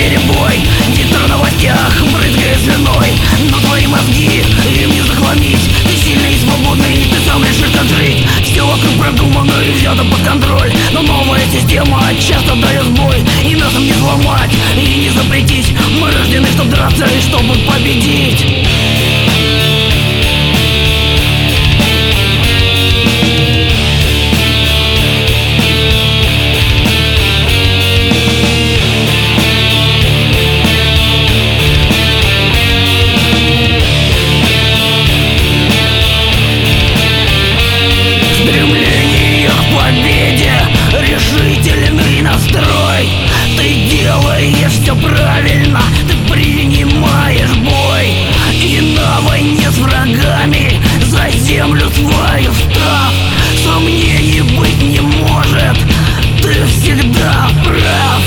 перебой. Диктор в новостях брызгает слюной, но твои мозги им не захламить. Ты сильный и свободный, ты сам решишь, как жить. Все вокруг продумано и взято под контроль, но новая система часто дает сбой. И нас им не сломать, и не запретить. Мы рождены, чтоб драться и чтобы победить. Решительный настрой, ты делаешь все правильно, ты принимаешь бой. И на войне с врагами за землю свою встав, сомнений быть не может, ты всегда прав.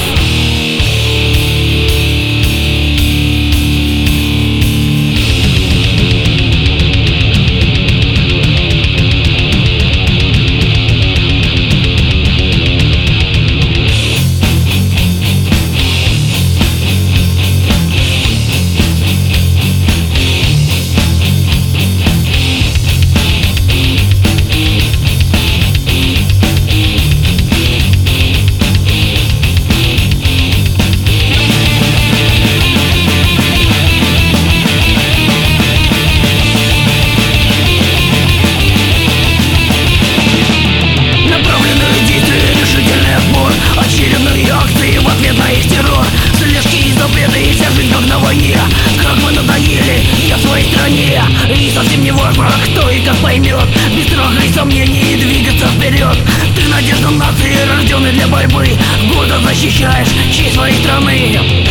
Как мы надоели, я в своей стране, и совсем не важно, кто и как поймет. Без страха и сомнений двигаться вперед. Ты надежда нации, рожденной для борьбы. Гордо защищаешь честь своей страны.